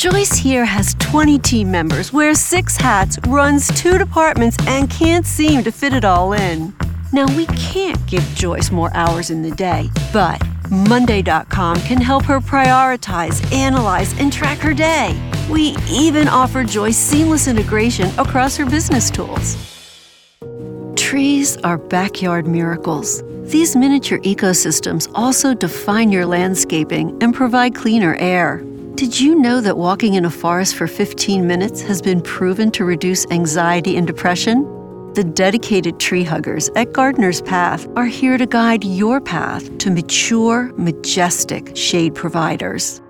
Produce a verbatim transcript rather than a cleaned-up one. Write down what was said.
Joyce here has twenty team members, wears six hats, runs two departments, and can't seem to fit it all in. Now, we can't give Joyce more hours in the day, but Monday dot com can help her prioritize, analyze, and track her day. We even offer Joyce seamless integration across her business tools. Trees are backyard miracles. These miniature ecosystems also define your landscaping and provide cleaner air. Did you know that walking in a forest for fifteen minutes has been proven to reduce anxiety and depression? The dedicated tree huggers at Gardener's Path are here to guide your path to mature, majestic shade providers.